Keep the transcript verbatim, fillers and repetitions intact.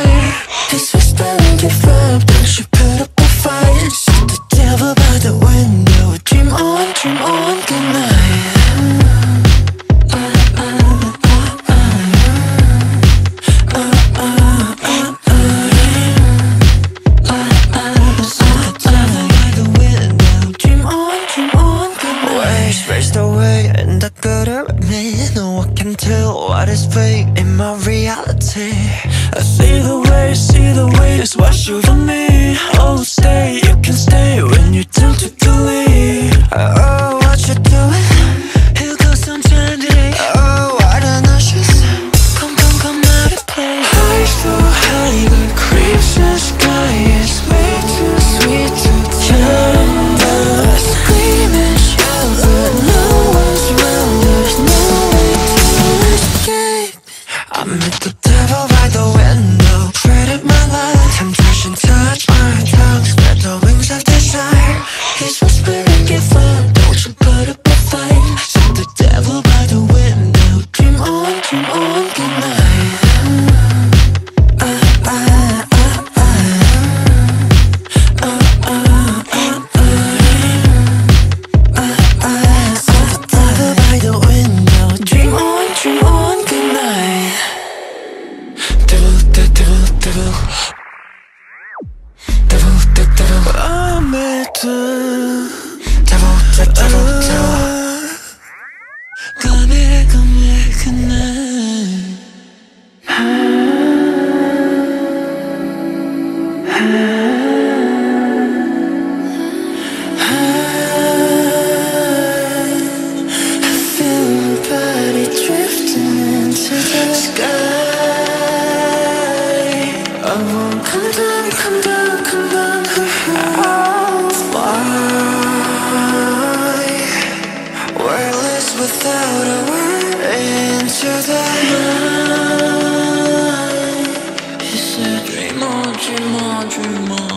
desire. It's whispering your vibe, don't you put up a fight. Set the devil by the window. Dream on, dream on, good night. Raced away in the gutter of me. No one can tell what is fake in my reality. I see the way, see the way it's wash over me. Oh, stay, you can stay when you turn to the lead. Oh, what you doing? Here goes sunshine today. Oh, what an ashes. Come, come, come out of play. High so high, the creeps in the sky. It's way too sweet to tender. Screaming, shout, but no one's around. There's no way to escape. I met the devil by the window. Traded my life, temptation touch my tongue. Spread the wings of desire. He's whispering, give up, don't you put up a fight. Set the devil by the window. Dream on, dream on, good night. Uh, uh, uh, uh. Uh, uh, uh, uh. Uh, uh, set the devil by the window. Dream on, dream on, good night. Devil, the devil, devil. Devil, the devil. I'm at the devil, the devil, devil. Come here, come here, good night. I feel my body drifting into the sky. I won't come down, come down, come down. I'll fly, wordless without a word, into the night. He said, dream on, dream on, dream on.